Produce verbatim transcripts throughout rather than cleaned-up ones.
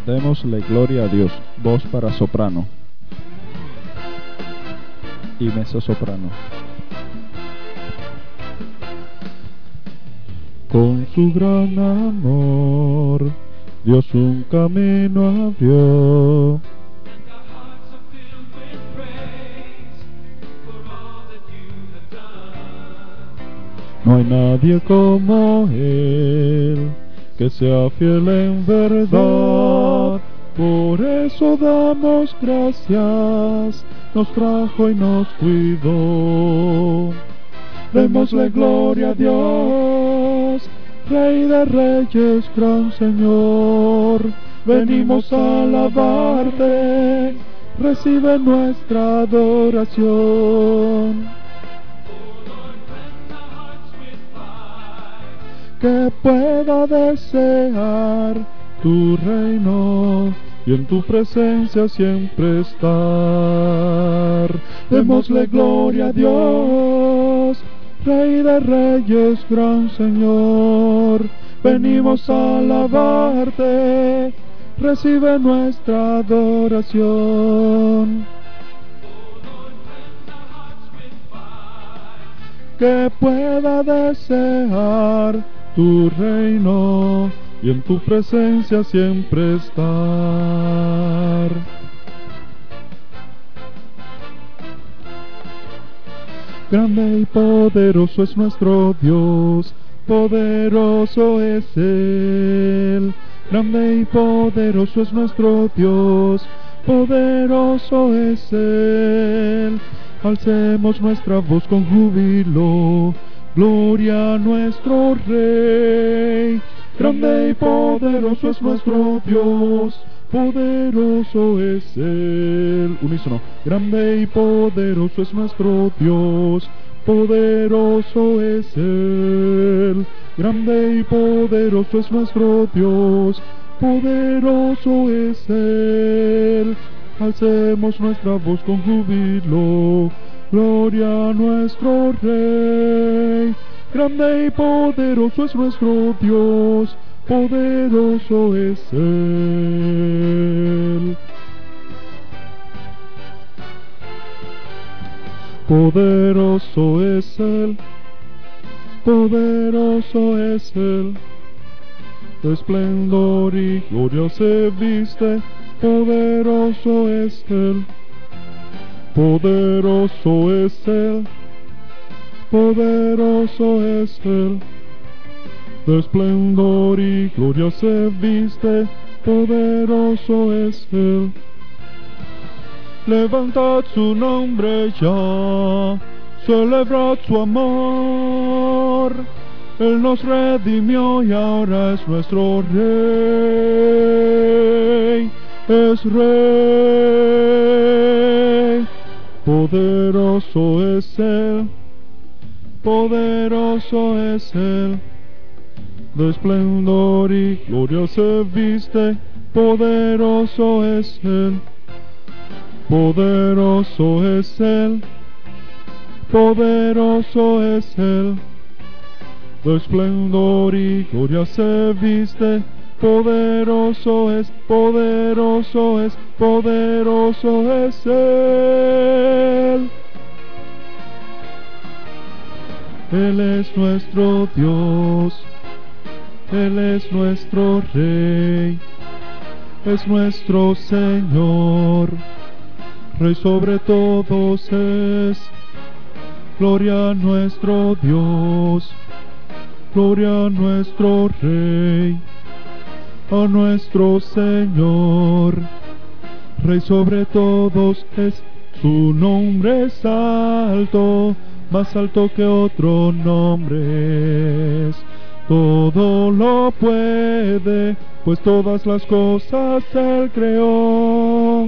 Démosle gloria a Dios. Voz para soprano y mezzosoprano. Con su gran amor, Dios un camino abrió. No hay nadie como Él, que sea fiel en verdad. Por eso damos gracias, nos trajo y nos cuidó. Démosle gloria a Dios, Rey de Reyes, gran Señor. Venimos a alabarte, recibe nuestra adoración. Que pueda desear tu reino y en tu presencia siempre estar. Démosle gloria a Dios, Rey de Reyes, gran Señor. Venimos a alabarte, recibe nuestra adoración. Que pueda desear tu reino y en tu presencia siempre estar. Grande y poderoso es nuestro Dios, poderoso es Él. Grande y poderoso es nuestro Dios, poderoso es Él. Alcemos nuestra voz con júbilo, gloria a nuestro Rey. Grande y poderoso es nuestro Dios, poderoso es Él. Unísono. Grande y poderoso es nuestro Dios, poderoso es Él. Grande y poderoso es nuestro Dios, poderoso es Él. Alcemos nuestra voz con júbilo, gloria a nuestro Rey. Grande y poderoso es nuestro Dios, poderoso es Él. Poderoso es Él, poderoso es Él. De esplendor y gloria se viste, poderoso es Él, poderoso es Él, poderoso es Él. De esplendor y gloria se viste, poderoso es Él. Levantad su nombre ya, celebrad su amor. Él nos redimió y ahora es nuestro Rey, es Rey. Poderoso es Él, poderoso es Él. De esplendor y gloria se viste, poderoso es Él. Poderoso es Él, poderoso es Él. De esplendor y gloria se viste, poderoso es, poderoso es, poderoso es Él. Él es nuestro Dios, Él es nuestro Rey, es nuestro Señor, Rey sobre todos es. Gloria a nuestro Dios, gloria a nuestro Rey, a nuestro Señor, Rey sobre todos es. Su nombre es alto, más alto que otro nombre es. Todo lo puede, pues todas las cosas Él creó.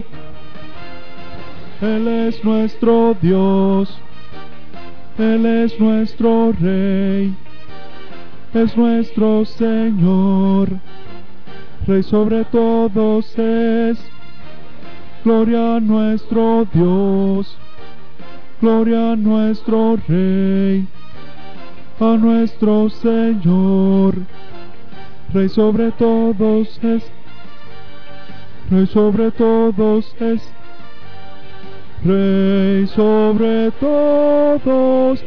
Él es nuestro Dios, Él es nuestro Rey, es nuestro Señor, Rey sobre todos es. Gloria a nuestro Dios, gloria a nuestro Rey, a nuestro Señor, Rey sobre todos es. Rey sobre todos es, Rey sobre todos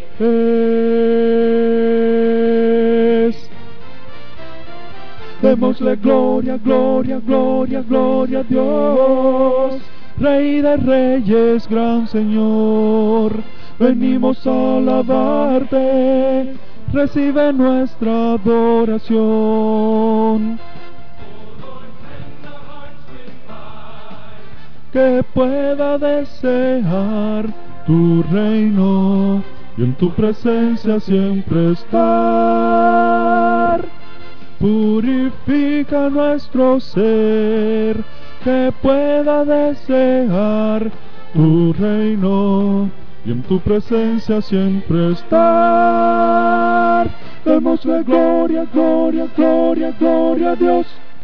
es. Démosle gloria, gloria, gloria, gloria a Dios, Rey de reyes, gran Señor. Venimos a alabarte, recibe nuestra adoración. Que pueda desear tu reino y en tu presencia siempre estar. Purifica nuestro ser, que pueda desear tu reino y en tu presencia siempre estar. Démosle gloria, gloria, gloria, gloria a Dios.